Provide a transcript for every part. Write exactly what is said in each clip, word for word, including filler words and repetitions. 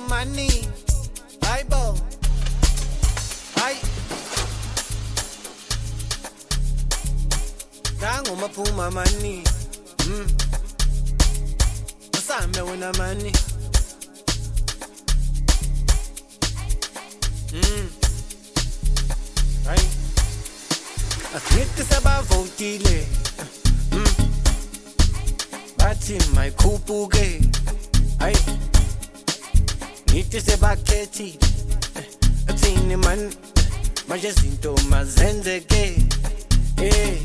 money, hayi bo, hayi dango maphuma money, mm usame wena money, mm hayi asithi sebavotile, mm bathi mayikhuphuke, hayi nithi sebakhethile, athini man manje izinto mazenzeke, eh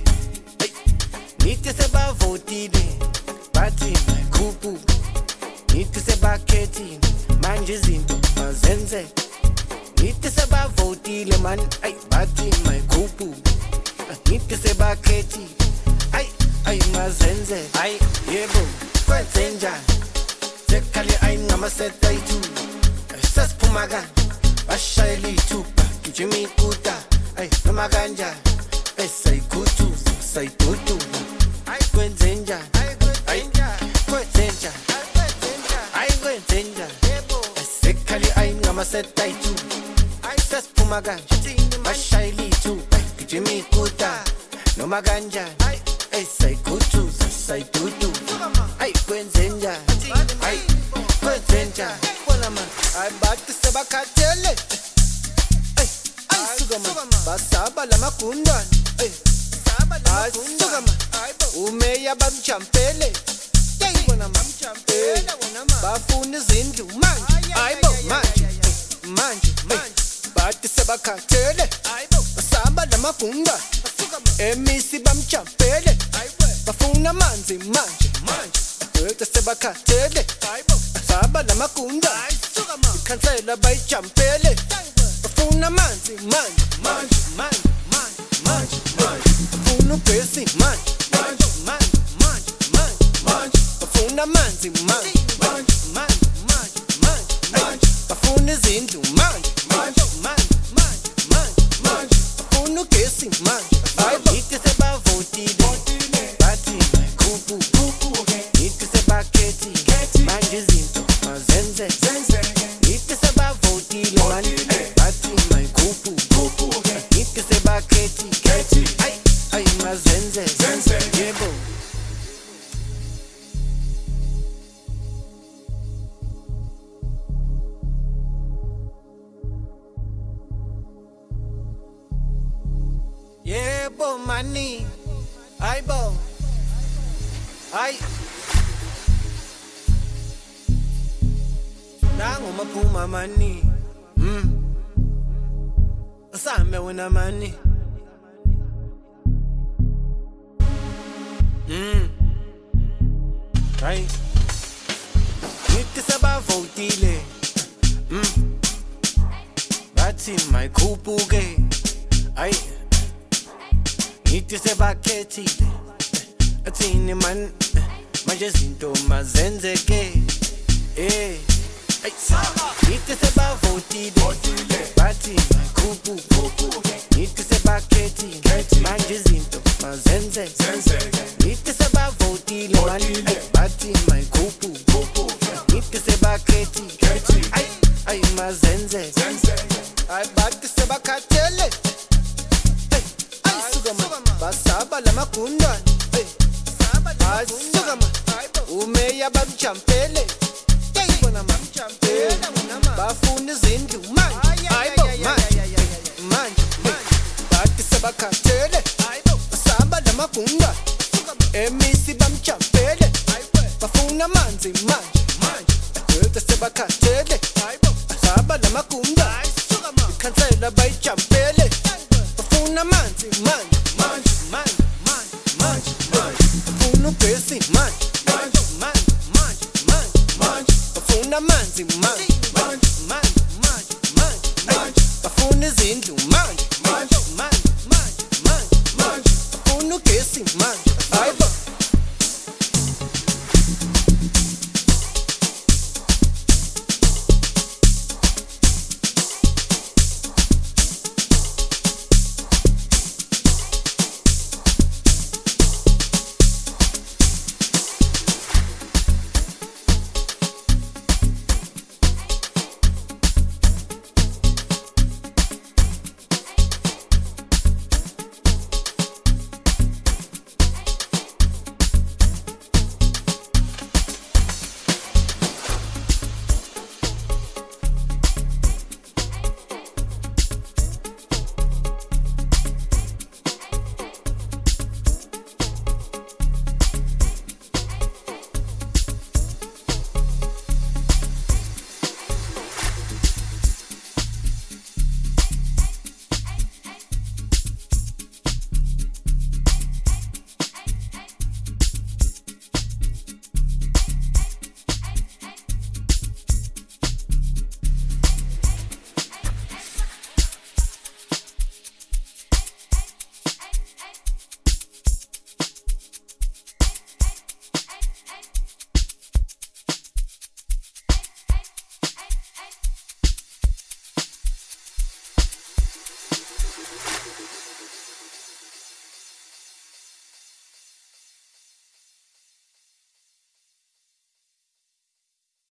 nithi sebavotile bathi mayikhuphuke, nithi sebakhethile manje izinto mazenzeke, nithi sebavotile man ay bathi mayikhuphuke, nithi sebakhethile ay ay mazenzeke, ay yebo kwenze njani sekhali ayingamaseta itu sasiphuma ka bashayela ithupha gijima ikuta ay noma kanjani esayikhuthuza sayiduduza ay kwenze njani ay kwenze njani ay kwenze njani sekhali ayingamaseta itu ay sasiphuma ka bashayela ithupha gijima ikuta noma kanjani esayikhuthuza sayiduduza ay kwenze njani ay kwenze njani wena man ay bathi sebakhathele ay ay suka man basaba lamagundane ay saba lamagundane umeya bamchampele hey wena man champele wena man bafuna izindlu manje ayibo manje manje bathi sebakhathele ayibo basaba lamagundane emisi bamchampele bafuna amanzi manje manje Wethu sebakhathele saba lamagunda ikhansela bayijampele bafuna amanzi manje manje manje manje manje bafuna ugesi manje manje manje manje manje bafuna amanzi manje manje manje manje manje bafuna izindlu manje manje manje manje manje bafuna ugesi manje hayibo ithi sebavotile bathi mayikhuphuke nithi sebakhethile manje izinto mazenze nithi sebavotile manje bathi mayikhuphuke nithi sebakhethile ay ay mazenze yebo yebo money ayibo ay dango maphuma money, mm usame wena money, mm ay nithi sebavotile, mm bathi mayikhuphuke, ay nithi sebakhethile athini man manje izinto mazenzeke, eh ay nithi sebavotile bathi mayikhuphuke nithi sebakhethile manje izinto mazenzeke, nithi sebavotile bathi mayikhuphuke nithi sebakhethile ay ay mazenzeke ay bathi sebakhathele ay suka man basaba lamagundane ay suka man umeya bamchampele hey wena man champele bafuna izindlu manje hayibo manje manje bathi sebakhathele basaba lamagundane emisi bamchampele bafuna amanzi manje manje wethu sebakhathele basaba lamagundane ikhansela bayijampele bafuna amanzi manje manje manje manje manje bafuna ugesi manje manje manje manje manje bafuna amanzi manje manje manje manje bafuna izindlu